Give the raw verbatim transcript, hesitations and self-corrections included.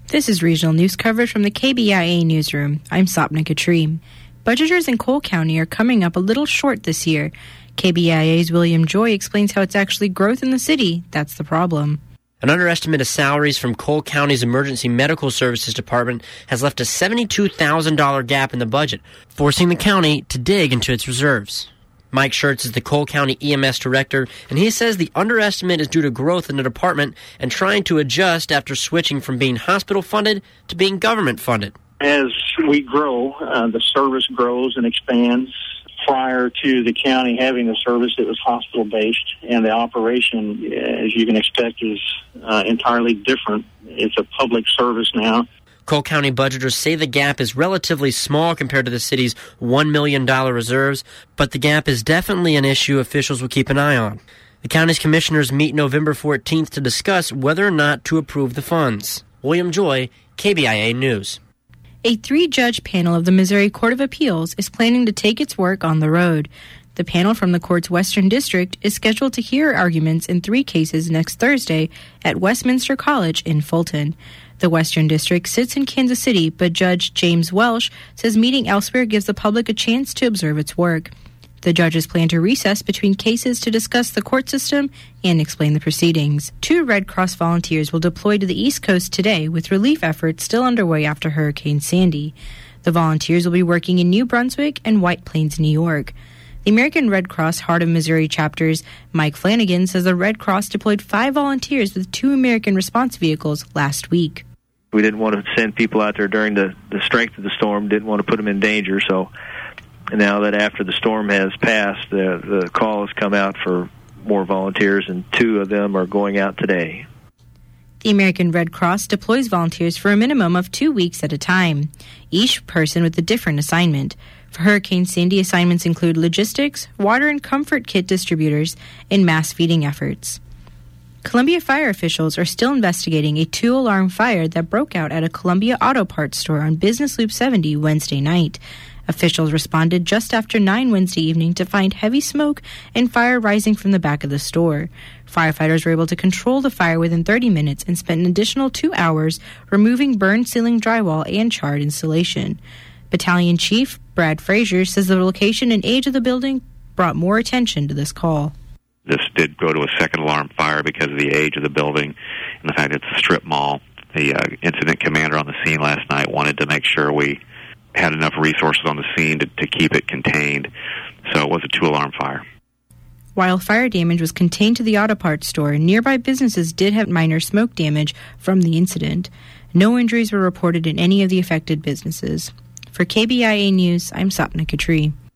This is regional news coverage from the K B I A newsroom. I'm Sapna Katrim. Budgeters in Cole County are coming up a little short this year. K B I A's William Joy explains how it's actually growth in the city that's the problem. An underestimate of salaries from Cole County's Emergency Medical Services Department has left a seventy-two thousand dollars gap in the budget, forcing the county to dig into its reserves. Mike Schertz is the Cole County E M S director, and he says the underestimate is due to growth in the department and trying to adjust after switching from being hospital-funded to being government-funded. As we grow, uh, the service grows and expands. Prior to the county having the service, it was hospital-based, and the operation, as you can expect, is uh, entirely different. It's a public service now. Cole County budgeters say the gap is relatively small compared to the city's one million dollars reserves, but the gap is definitely an issue officials will keep an eye on. The county's commissioners meet November fourteenth to discuss whether or not to approve the funds. William Joy, K B I A News. A three-judge panel of the Missouri Court of Appeals is planning to take its work on the road. The panel from the court's Western District is scheduled to hear arguments in three cases next Thursday at Westminster College in Fulton. The Western District sits in Kansas City, but Judge James Welsh says meeting elsewhere gives the public a chance to observe its work. The judges plan to recess between cases to discuss the court system and explain the proceedings. Two Red Cross volunteers will deploy to the East Coast today, with relief efforts still underway after Hurricane Sandy. The volunteers will be working in New Brunswick and White Plains, New York. The American Red Cross Heart of Missouri chapter's Mike Flanagan says the Red Cross deployed five volunteers with two American response vehicles last week. We didn't want to send people out there during the, the strength of the storm, didn't want to put them in danger, so now that after the storm has passed, the, the call has come out for more volunteers, and two of them are going out today. The American Red Cross deploys volunteers for a minimum of two weeks at a time, each person with a different assignment. For Hurricane Sandy, assignments include logistics, water and comfort kit distributors, and mass feeding efforts. Columbia fire officials are still investigating a two-alarm fire that broke out at a Columbia Auto Parts store on Business Loop seventy Wednesday night. Officials responded just after nine Wednesday evening to find heavy smoke and fire rising from the back of the store. Firefighters were able to control the fire within thirty minutes and spent an additional two hours removing burned ceiling drywall and charred insulation. Battalion Chief Brad Frazier says the location and age of the building brought more attention to this call. This did go to a second alarm fire because of the age of the building and the fact it's a strip mall. The uh, incident commander on the scene last night wanted to make sure we had enough resources on the scene to, to keep it contained. So it was a two-alarm fire. While fire damage was contained to the auto parts store, nearby businesses did have minor smoke damage from the incident. No injuries were reported in any of the affected businesses. For K B I A News, I'm Sapna Katri.